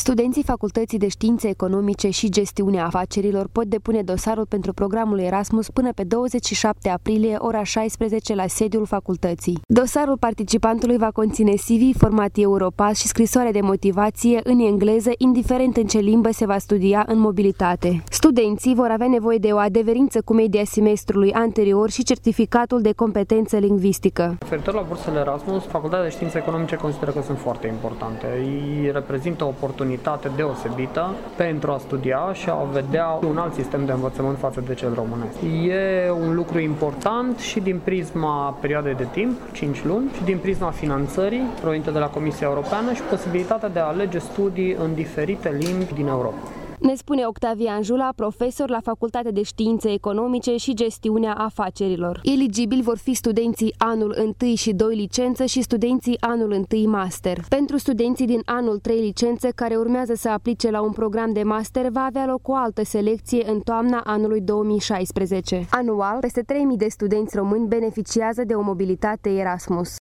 Studenții Facultății de Științe Economice și Gestiunea Afacerilor pot depune dosarul pentru programul Erasmus până pe 27 aprilie, ora 16, la sediul facultății. Dosarul participantului va conține CV, format Europass și scrisoare de motivație în engleză, indiferent în ce limbă se va studia în mobilitate. Studenții vor avea nevoie de o adeverință cu media semestrului anterior și certificatul de competență lingvistică. Referitor la bursele Erasmus, Facultatea de Științe Economice consideră că sunt foarte importante. Ei reprezintă o oportunitate deosebită pentru a studia și a vedea un alt sistem de învățământ față de cel românesc. E un lucru important și din prisma perioadei de timp, 5 luni, și din prisma finanțării provenite de la Comisia Europeană și posibilitatea de a alege studii în diferite limbi din Europa. Ne spune Octavian Jula, profesor la Facultatea de Științe Economice și Gestiunea Afacerilor. Eligibili vor fi studenții anul 1 și 2 licență și studenții anul 1 master. Pentru studenții din anul 3 licență care urmează să aplice la un program de master, va avea loc o altă selecție în toamna anului 2016. Anual, peste 3.000 de studenți români beneficiază de o mobilitate Erasmus.